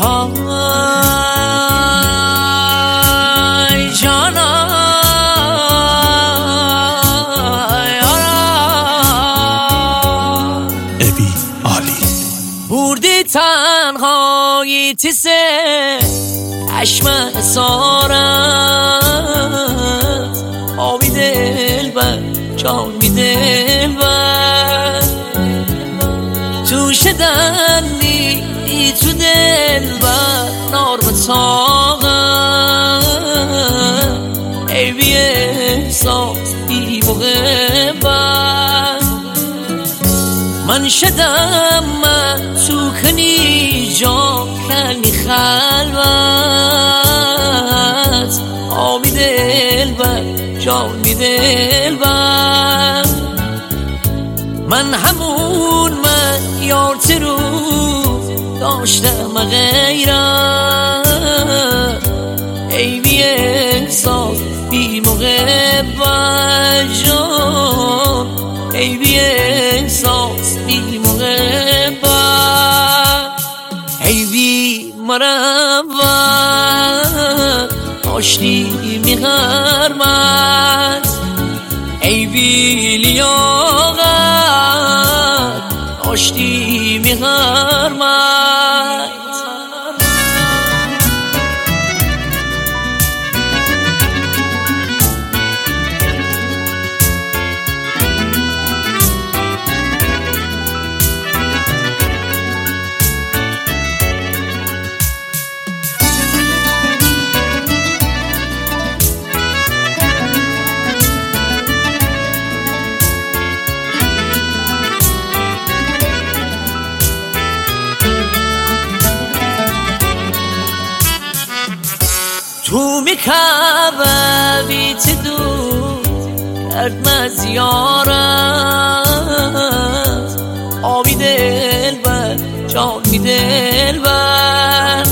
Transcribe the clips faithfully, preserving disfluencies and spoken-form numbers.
های جانای ابی عالی بردی تنهایی تیسه عشم اسارت آبی دل بر جان می دل بر تو شدن نیدی تو دل بر نار و طاقت ای بی احساس بی محبت من شدم من تو کنی جا کنی خلوت آبی دل بر جان می دل بر من همون من یارت رو داشتم غیرت ای بی احساس بی محبت جان ای بی احساس بی محبت ای بی مروت داشتی می‌هرمد ای بی لیاقت داشتی می‌هرمد تو میکبه بیت دو کرد مزیارت آبی دل بر جان می دل بر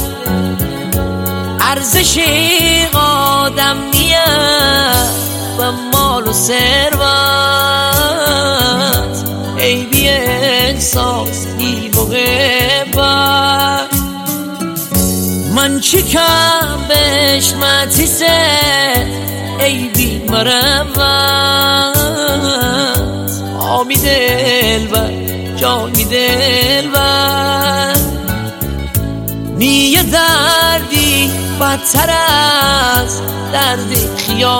ارزش آدم نیست و مال و ثروت ای بی احساس بی محبت من چی کم بهش متیسه ای بی مروت آبی دل بر جان می دل بر نیه دردی بدتر از درد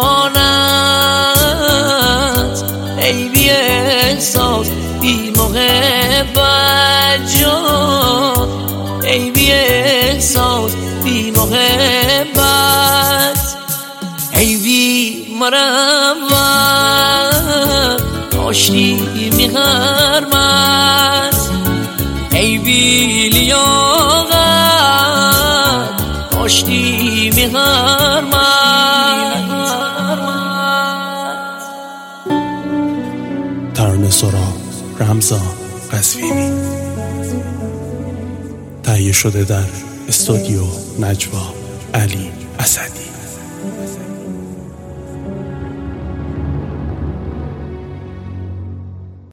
خیانت ای بی احساس بی محبت جان ای بی احساس بی محبت ای بی مروت داشتی می‌هرمد ای بی لیاقت داشتی می‌هرمد ترانه سرا رمضان قزوینی تهیه شده در استودیو نجوا علی اسدی.